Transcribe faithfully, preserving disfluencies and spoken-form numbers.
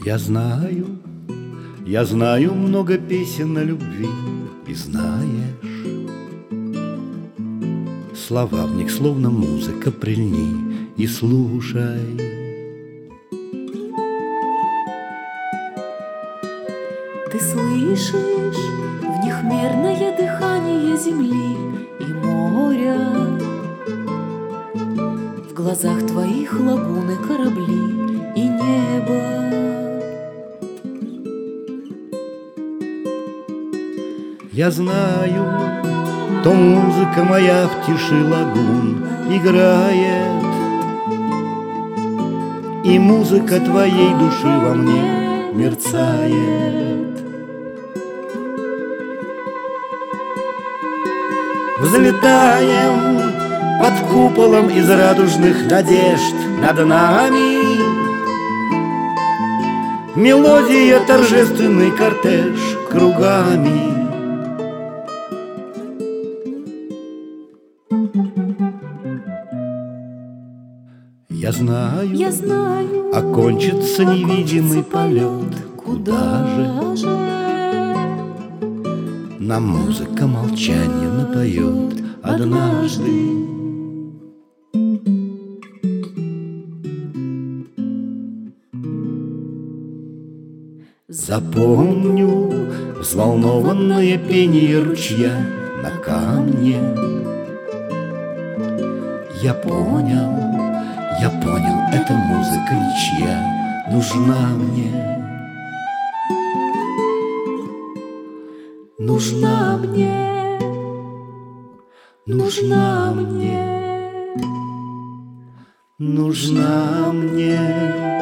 Я знаю, я знаю много песен о любви, и знаешь, слова в них словно музыка, прильни и слушай. Ты слышишь в них мерное дыхание земли и моря, в глазах твоих лагуны, корабли и небо. Я знаю, то музыка моя в тиши лагун играет, и музыка твоей души во мне мерцает. Взлетаем под куполом из радужных надежд над нами. Мелодия, торжественный кортеж кругами. Я знаю, Я знаю, окончится невидимый полет. Куда же нам музыка молчания напоет однажды? Запомню взволнованное пение ручья на камне. Я понял, я понял, эта музыка ничья нужна мне. Нужна мне, нужна мне, нужна мне.